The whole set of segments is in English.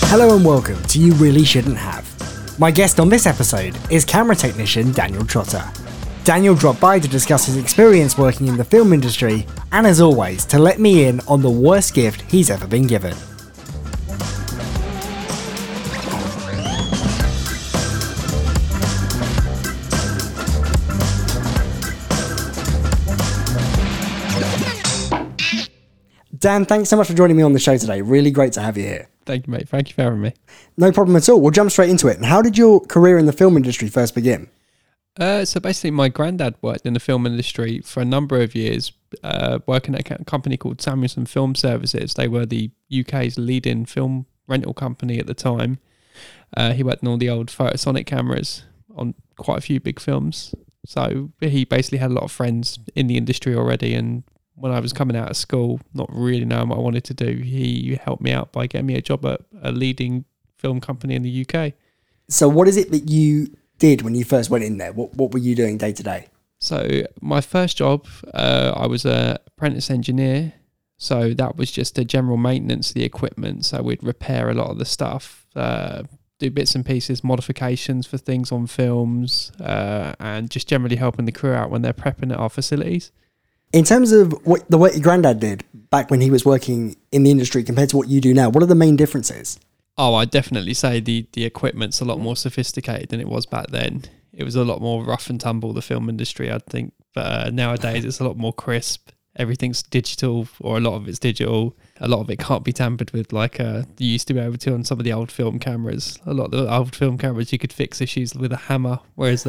Hello and welcome to You Really Shouldn't Have. My guest on this episode is camera technician Daniel Trotter. Daniel dropped by to discuss his experience working in the film industry and, as always, to let me in on the worst gift he's ever been given. Dan, thanks so much for joining me on the show today. Really great to have you here. Thank you, mate. Thank you for having me. No problem at all. We'll jump straight into it. And how did your career in the film industry first begin? So basically, my granddad worked in the film industry for a number of years, working at a company called Samuelson Film Services. They were the UK's leading film rental company at the time. He worked on all the old Photosonic cameras on quite a few big films. So he basically had a lot of friends in the industry already, and when I was coming out of school, not really knowing what I wanted to do, he helped me out by getting me a job at a leading film company in the UK. So what is it that you did when you first went in there? What were you doing day to day? So my first job, I was an apprentice engineer. So that was just a general maintenance of the equipment. So we'd repair a lot of the stuff, do bits and pieces, modifications for things on films, and just generally helping the crew out when they're prepping at our facilities. In terms of the work your granddad did back when he was working in the industry compared to what you do now, what are the main differences? Oh, I'd definitely say the equipment's a lot more sophisticated than it was back then. It was a lot more rough and tumble, the film industry, I think. But nowadays it's a lot more crisp. Everything's digital, or a lot of it's digital. A lot of it can't be tampered with like you used to be able to on some of the old film cameras. A lot of the old film cameras, you could fix issues with a hammer, whereas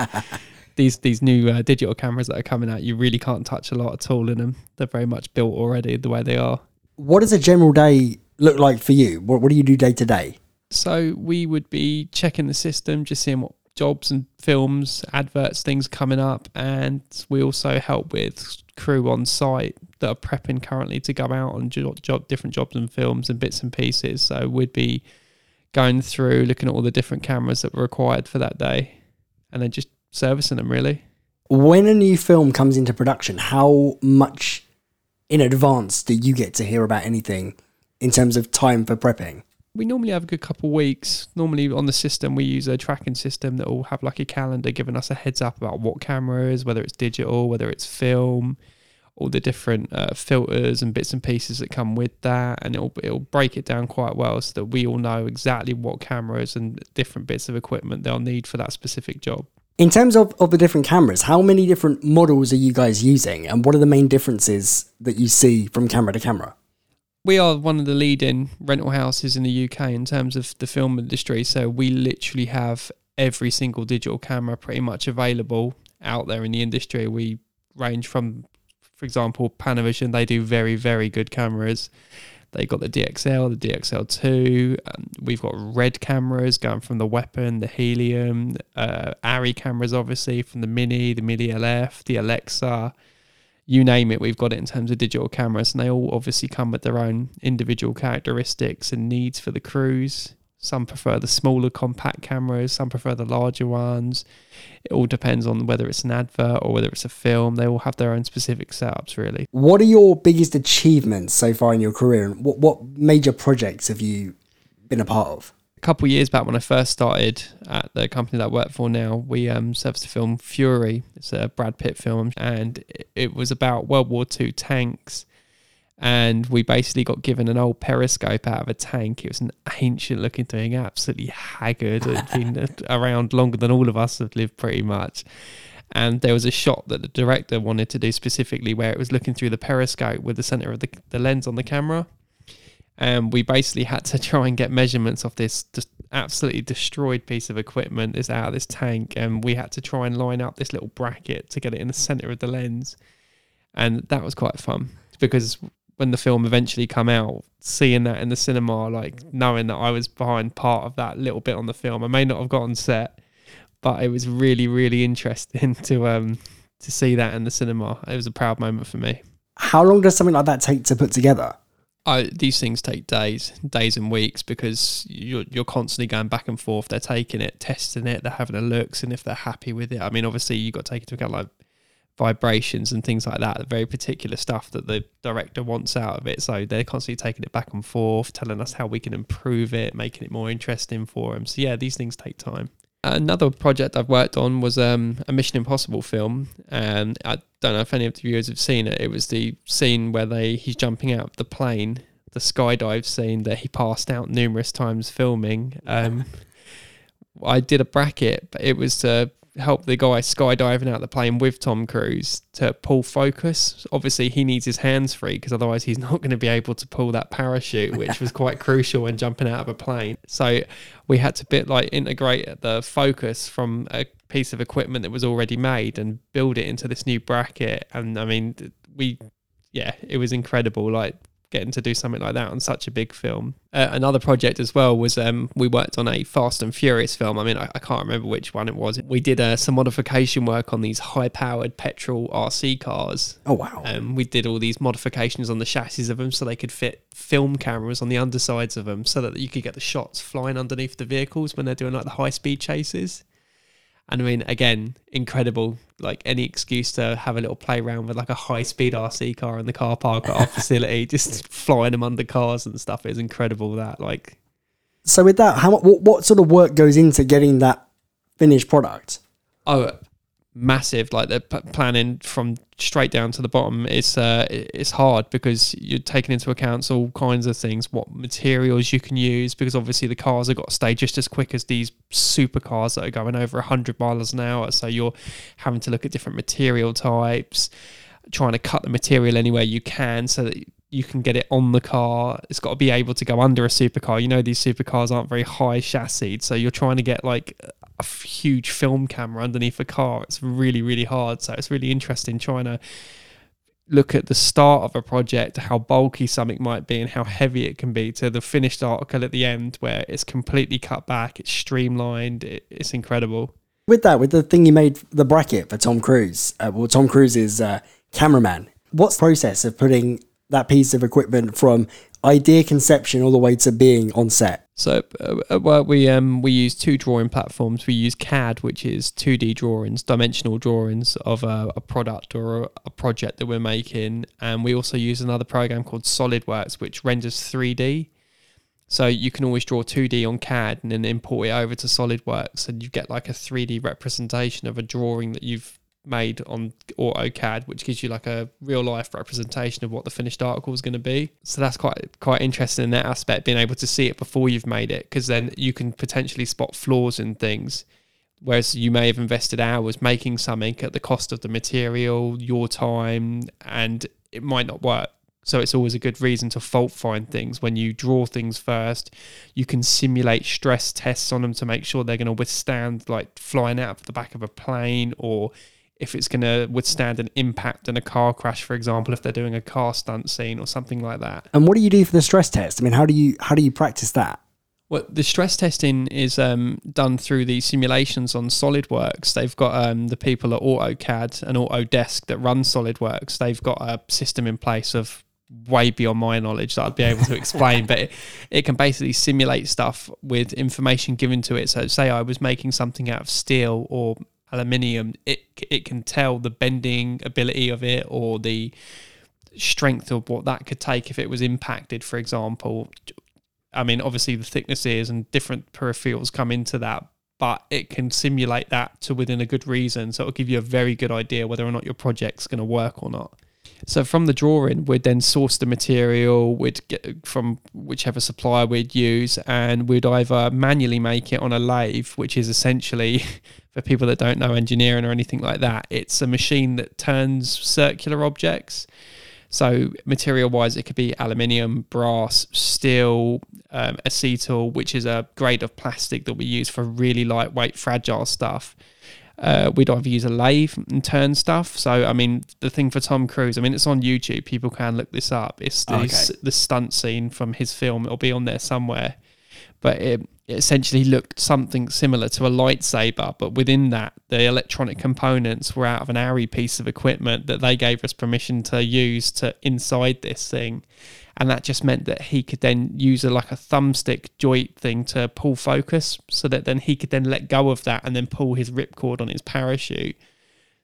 these new digital cameras that are coming out, you really can't touch a lot at all in them. They're very much built already the way they are. What does a general day look like for you? What do you do day to day? So we would be checking the system, just seeing what jobs and films, adverts, things coming up. And we also help with crew on site that are prepping currently to go out on different jobs and films and bits and pieces. So we'd be going through, looking at all the different cameras that were required for that day, and then just servicing them, really. When a new film comes into production, how much in advance do you get to hear about anything in terms of time for prepping? We normally have a good couple of weeks. Normally on the system, we use a tracking system that will have like a calendar giving us a heads up about what camera is, whether it's digital, whether it's film, all the different filters and bits and pieces that come with that. And it'll break it down quite well so that we all know exactly what cameras and different bits of equipment they'll need for that specific job. In terms of the different cameras, how many different models are you guys using, and what are the main differences that you see from camera to camera? We are one of the leading rental houses in the UK in terms of the film industry, so we literally have every single digital camera pretty much available out there in the industry. We range from, for example, Panavision. They do very, very good cameras. They got the DXL, the DXL2. We've got red cameras going from the Weapon, the Helium, ARRI cameras, obviously, from the Mini LF, the Alexa. You name it, we've got it in terms of digital cameras, and they all obviously come with their own individual characteristics and needs for the crews. Some prefer the smaller compact cameras, some prefer the larger ones. It all depends on whether it's an advert or whether it's a film. They all have their own specific setups, really. What are your biggest achievements so far in your career, and what major projects have you been a part of? A couple of years back when I first started at the company that I work for now, we serviced the film Fury. It's a Brad Pitt film, and it was about World War II tanks. And we basically got given an old periscope out of a tank. It was an ancient looking thing, absolutely haggard. It had been around longer than all of us have lived, pretty much. And there was a shot that the director wanted to do specifically where it was looking through the periscope with the center of the lens on the camera. And we basically had to try and get measurements of this just absolutely destroyed piece of equipment that's out of this tank. And we had to try and line up this little bracket to get it in the center of the lens. And that was quite fun, because when the film eventually come out, seeing that in the cinema, like knowing that I was behind part of that little bit on the film, I may not have got on set, but it was really, really interesting to see that in the cinema. It was a proud moment for me. How long does something like that take to put together? These things take days and weeks, because you're constantly going back and forth. They're taking it, testing it, they're having a look, and if they're happy with it. I mean, obviously you've got to take into account like vibrations and things like that, the very particular stuff that the director wants out of it. So they're constantly taking it back and forth, telling us how we can improve it, making it more interesting for them. So yeah, these things take time. Another project I've worked on was a Mission Impossible film, and I don't know if any of the viewers have seen it. It was the scene where he's jumping out of the plane, the skydive scene that he passed out numerous times filming. I did a bracket, but it was to help the guy skydiving out the plane with Tom Cruise to pull focus. Obviously, he needs his hands free because otherwise he's not going to be able to pull that parachute, which was quite crucial when jumping out of a plane. So we had to integrate the focus from a piece of equipment that was already made and build it into this new bracket. And I mean, it was incredible. Like, getting to do something like that on such a big film. Another project as well was we worked on a Fast and Furious film. I mean, I can't remember which one it was. We did some modification work on these high-powered petrol RC cars. Oh, wow. We did all these modifications on the chassis of them so they could fit film cameras on the undersides of them so that you could get the shots flying underneath the vehicles when they're doing like the high-speed chases. And I mean, again, incredible. Like, any excuse to have a little play around with like a high-speed RC car in the car park at our facility, just flying them under cars and stuff is incredible. That, like. So with that, what sort of work goes into getting that finished product? Oh, massive. Like, the planning from straight down to the bottom is it's hard because you're taking into account all kinds of things, what materials you can use, because obviously the cars have got to stay just as quick as these supercars that are going over 100 miles an hour. So you're having to look at different material types, trying to cut the material anywhere you can so that you can get it on the car. It's got to be able to go under a supercar. You know, these supercars aren't very high chassis, so you're trying to get like a huge film camera underneath a car. It's really, really hard. So it's really interesting trying to look at the start of a project, how bulky something might be and how heavy it can be, to the finished article at the end where it's completely cut back, it's streamlined, it's incredible. With the thing you made, the bracket for Tom Cruise, Tom Cruise's cameraman, what's the process of putting that piece of equipment from idea conception all the way to being on set? So we use two drawing platforms. We use CAD, which is 2D drawings, dimensional drawings of a product or a project that we're making. And we also use another program called SolidWorks, which renders 3D. So you can always draw 2D on CAD and then import it over to SolidWorks, and you get like a 3D representation of a drawing that you've made on AutoCAD, which gives you like a real life representation of what the finished article is going to be. So that's quite interesting in that aspect, being able to see it before you've made it, because then you can potentially spot flaws in things, whereas you may have invested hours making something at the cost of the material, your time, and it might not work. So it's always a good reason to fault find things. When you draw things first, you can simulate stress tests on them to make sure they're going to withstand like flying out of the back of a plane, or if it's going to withstand an impact in a car crash, for example, if they're doing a car stunt scene or something like that. And what do you do for the stress test? I mean, how do you practice that? Well, the stress testing is done through the simulations on SolidWorks. They've got the people at AutoCAD and Autodesk that run SolidWorks. They've got a system in place of way beyond my knowledge that I'd be able to explain, but it can basically simulate stuff with information given to it. So say I was making something out of steel or aluminium, it can tell the bending ability of it or the strength of what that could take if it was impacted, for example. I mean, obviously the thicknesses and different peripherals come into that, but it can simulate that to within a good reason. So it'll give you a very good idea whether or not your project's going to work or not. So from the drawing, we'd then source the material, we'd get from whichever supplier we'd use, and we'd either manually make it on a lathe, which is essentially, for people that don't know engineering or anything like that, it's a machine that turns circular objects. So material-wise, it could be aluminium, brass, steel, acetal, which is a grade of plastic that we use for really lightweight, fragile stuff. We'd either use a lathe and turn stuff. So, I mean, the thing for Tom Cruise, I mean, it's on YouTube. People can look this up. It's the stunt scene from his film. It'll be on there somewhere. But it essentially looked something similar to a lightsaber. But within that, the electronic components were out of an Arri piece of equipment that they gave us permission to use to inside this thing. And that just meant that he could then use a thumbstick joint thing to pull focus, so that then he could then let go of that and then pull his ripcord on his parachute.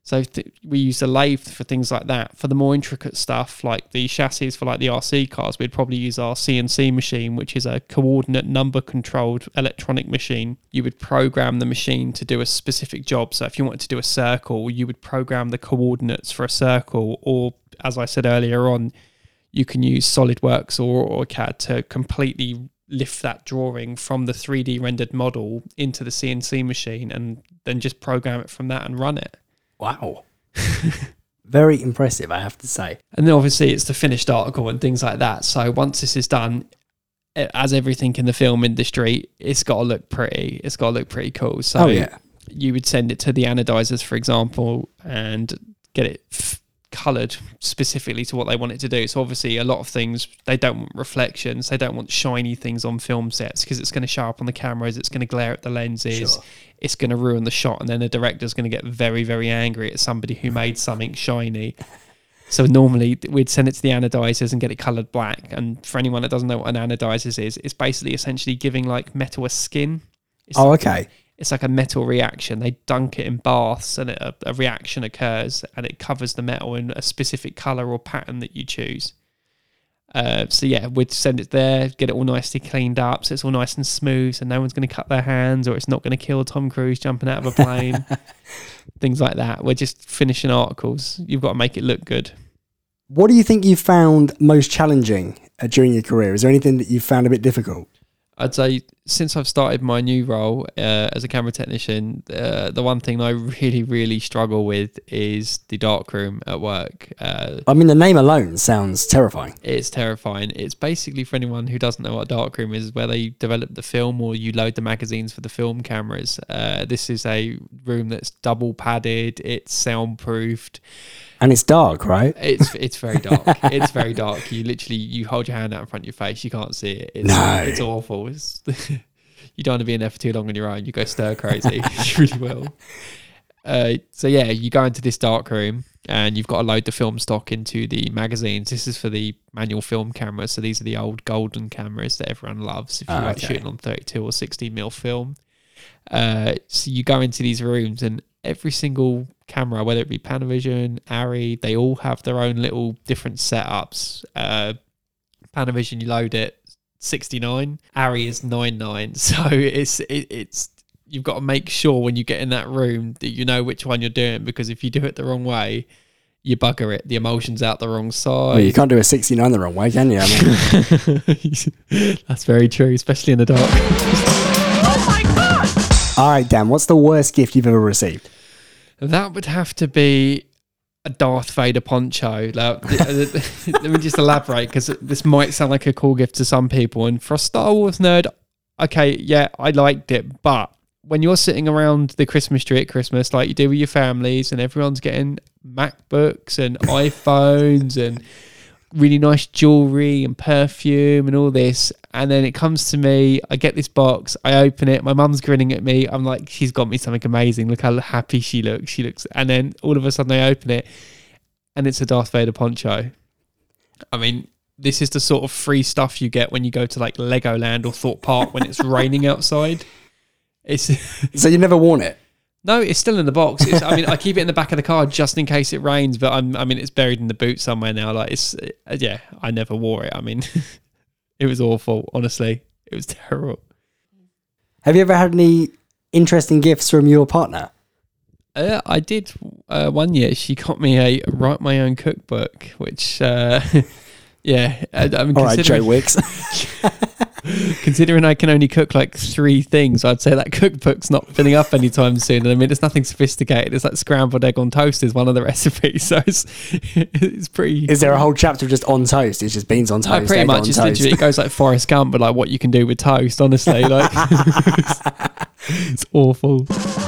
So we use a lathe for things like that. For the more intricate stuff, like the chassis for like the RC cars, we'd probably use our CNC machine, which is a coordinate number controlled electronic machine. You would program the machine to do a specific job. So if you wanted to do a circle, you would program the coordinates for a circle. Or as I said earlier on, you can use SolidWorks or AutoCAD to completely lift that drawing from the 3D rendered model into the CNC machine and then just program it from that and run it. Wow. Very impressive, I have to say. And then obviously it's the finished article and things like that. So once this is done, as everything in the film industry, it's got to look pretty. It's got to look pretty cool. So you would send it to the anodizers, for example, and get it coloured specifically to what they want it to do. So obviously a lot of things, they don't want reflections, they don't want shiny things on film sets because it's going to show up on the cameras, it's going to glare at the lenses, it's going to ruin the shot, and then the director's going to get very, very angry at somebody who made something shiny. So normally we'd send it to the anodizers and get it coloured black. And for anyone that doesn't know what an anodizers is, it's basically essentially giving like metal a skin. It's like a metal reaction. They dunk it in baths and a reaction occurs and it covers the metal in a specific colour or pattern that you choose. So yeah, we'd send it there, get it all nicely cleaned up so it's all nice and smooth so no one's going to cut their hands or it's not going to kill Tom Cruise jumping out of a plane. Things like that. We're just finishing articles. You've got to make it look good. What do you think you found most challenging during your career? Is there anything that you found a bit difficult? I'd say since I've started my new role as a camera technician, the one thing I really, really struggle with is the darkroom at work. I mean, the name alone sounds terrifying. It's terrifying. It's basically, for anyone who doesn't know what a darkroom is, where they develop the film or you load the magazines for the film cameras. This is a room that's double padded, it's soundproofed. And it's dark, right? It's very dark. It's very dark. You hold your hand out in front of your face. You can't see it. It's awful. You don't want to be in there for too long on your own. You go stir crazy. You really will. So yeah, you go into this dark room and you've got to load the film stock into the magazines. This is for the manual film cameras. So these are the old golden cameras that everyone loves if you're like shooting on 32 or 16mm film. So you go into these rooms and every single camera, whether it be Panavision, Arri, they all have their own little different setups. Panavision, you load it 69. Arri is 99. So it's you've got to make sure when you get in that room that you know which one you're doing, because if you do it the wrong way, you bugger it. The emulsion's out the wrong side. Well, you can't do a 69 the wrong way, can you? I mean, that's very true, especially in the dark. Oh my God! All right, Dan, what's the worst gift you've ever received? That would have to be a Darth Vader poncho. Let me just elaborate, because this might sound like a cool gift to some people. And for a Star Wars nerd, okay, yeah, I liked it. But when you're sitting around the Christmas tree at Christmas, like you do with your families, and everyone's getting MacBooks and iPhones and really nice jewelry and perfume and all this, and then it comes to me, I get this box, I open it, my mum's grinning at me, I'm like, she's got me something amazing, look how happy she looks, and then all of a sudden I open it and it's a Darth Vader poncho. I mean, this is the sort of free stuff you get when you go to like Legoland or Thorpe Park when it's raining outside. So you never worn it? No, it's still in the box. I keep it in the back of the car just in case it rains, but it's buried in the boot somewhere now. Like I never wore it. I mean, it was awful. Honestly, it was terrible. Have you ever had any interesting gifts from your partner? I did 1 year. She got me a write my own cookbook, which yeah. I mean, all right, Joe Wicks. Considering I can only cook like 3 things, I'd say that cookbook's not filling up anytime soon. I mean, it's nothing sophisticated. It's like scrambled egg on toast is one of the recipes, so it's pretty. Is there a whole chapter just on toast? It's just beans on toast. Pretty much. It's literally, it goes like Forrest Gump, but like what you can do with toast. Honestly, like it's awful.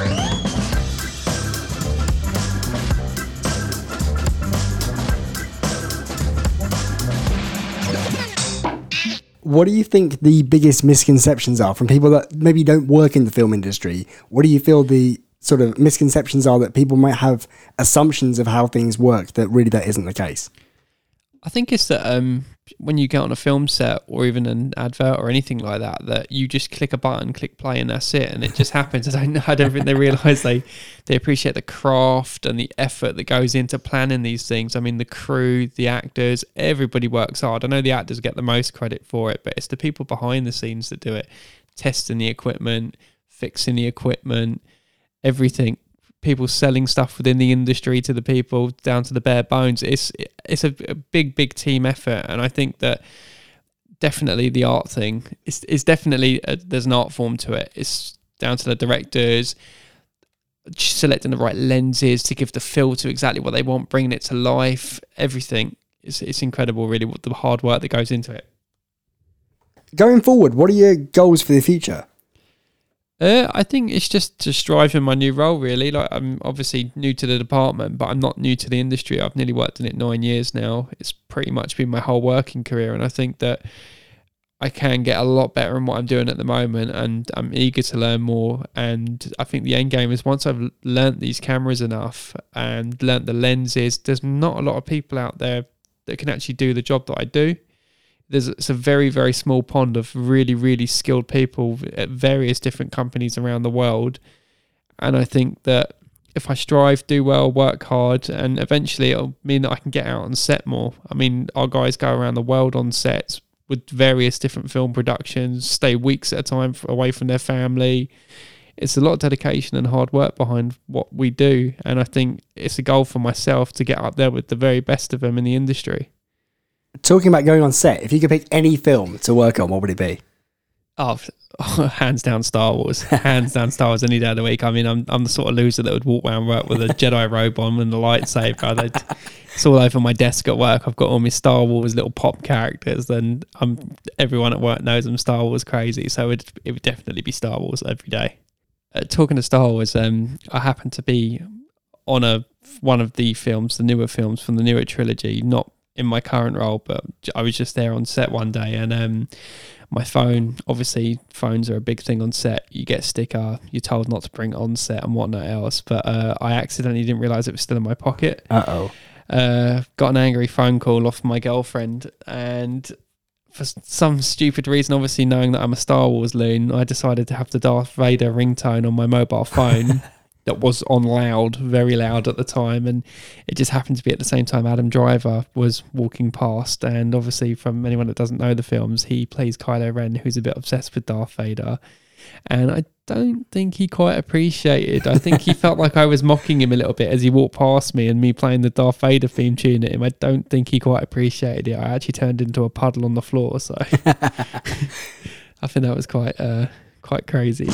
What do you think the biggest misconceptions are from people that maybe don't work in the film industry? What do you feel the sort of misconceptions are that people might have assumptions of how things work that really that isn't the case? I think it's that when you get on a film set or even an advert or anything like that, that you just click a button, click play, and that's it, and it just happens. I don't think they realise they appreciate the craft and the effort that goes into planning these things. I mean, the crew, the actors, everybody works hard. I know the actors get the most credit for it, but it's the people behind the scenes that do it, testing the equipment, fixing the equipment, everything. People selling stuff within the industry to the people down to the bare bones. It's a big team effort, and I think that definitely the art thing is definitely there's an art form to it. It's down to the directors selecting the right lenses to give the feel to exactly what they want, bringing it to life. Everything it's incredible, really, what the hard work that goes into it. Going forward, what are your goals for the future? I think it's just to strive in my new role, really. Like, I'm obviously new to the department, but I'm not new to the industry. I've nearly worked in it 9 years now. It's pretty much been my whole working career, and I think that I can get a lot better in what I'm doing at the moment, and I'm eager to learn more. And I think the end game is, once I've learnt these cameras enough and learnt the lenses, there's not a lot of people out there that can actually do the job that I do. It's a very, very small pond of really, really skilled people at various different companies around the world. And I think that if I strive, do well, work hard, and eventually it'll mean that I can get out on set more. I mean, our guys go around the world on sets with various different film productions, stay weeks at a time away from their family. It's a lot of dedication and hard work behind what we do. And I think it's a goal for myself to get up there with the very best of them in the industry. Talking about going on set, if you could pick any film to work on, what would it be? Oh, hands down Star Wars. Hands down Star Wars any day of the week. I mean, I'm the sort of loser that would walk around work with a Jedi robe on and a lightsaber. It's all over my desk at work. I've got all my Star Wars little pop characters, and everyone at work knows I'm Star Wars crazy, so it would definitely be Star Wars every day. Talking of Star Wars, I happen to be on one of the films, the newer films from the newer trilogy, not in my current role, but I was just there on set one day, and my phone, obviously phones are a big thing on set. You get a sticker, you're told not to bring it on set and whatnot else, but I accidentally didn't realise it was still in my pocket. Got an angry phone call off my girlfriend, and for some stupid reason, obviously knowing that I'm a Star Wars loon, I decided to have the Darth Vader ringtone on my mobile phone. That was on loud, very loud at the time, and it just happened to be at the same time Adam Driver was walking past, and obviously, from anyone that doesn't know the films, he plays Kylo Ren, who's a bit obsessed with Darth Vader, and I don't think he quite appreciated. I think he felt like I was mocking him a little bit as he walked past me, and me playing the Darth Vader theme tune at him. I don't think he quite appreciated it. I actually turned into a puddle on the floor, so I think that was quite crazy.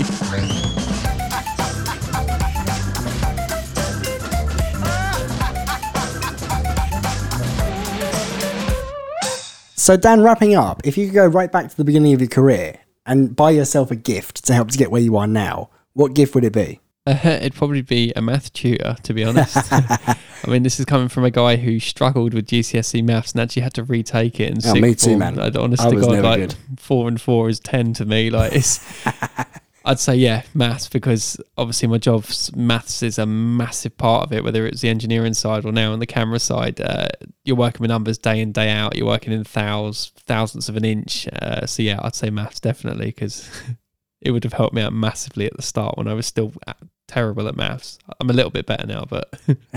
So Dan, wrapping up, if you could go right back to the beginning of your career and buy yourself a gift to help to get where you are now, what gift would it be? It'd probably be a math tutor, to be honest. I mean, this is coming from a guy who struggled with GCSE maths and actually had to retake it in sixth me too, form. man. Honest I to was God, never like good. 4 and 4 is 10 to me. Like, I'd say, yeah, maths, because obviously my job's maths is a massive part of it, whether it's the engineering side or now on the camera side. You're working with numbers day in, day out. You're working in thousandths of an inch. So yeah, I'd say maths definitely, because it would have helped me out massively at the start when I was still terrible at maths. I'm a little bit better now, but...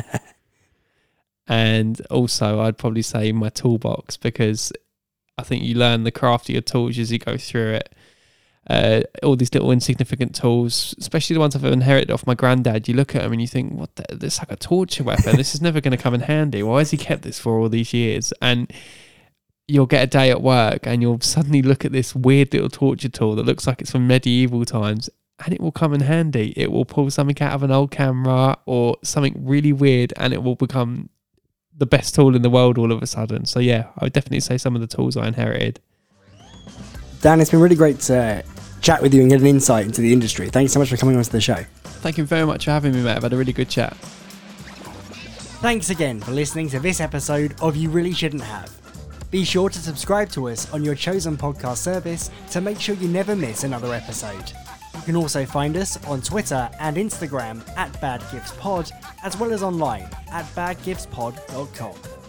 And also, I'd probably say my toolbox, because I think you learn the craft of your tools as you go through it. All these little insignificant tools, especially the ones I've inherited off my granddad, you look at them and you think, what this is like a torture weapon. This is never going to come in handy. Why has he kept this for all these years? And you'll get a day at work and you'll suddenly look at this weird little torture tool that looks like it's from medieval times, and it will come in handy. It will pull something out of an old camera or something really weird, and it will become the best tool in the world all of a sudden. So yeah, I would definitely say some of the tools I inherited. Dan, it's been really great to chat with you and get an insight into the industry. Thanks so much for coming on to the show. Thank you very much for having me, mate. I've had a really good chat. Thanks again for listening to this episode of You Really Shouldn't Have. Be sure to subscribe to us on your chosen podcast service to make sure you never miss another episode. You can also find us on Twitter and Instagram @BadGiftsPod, as well as online at badgiftspod.com.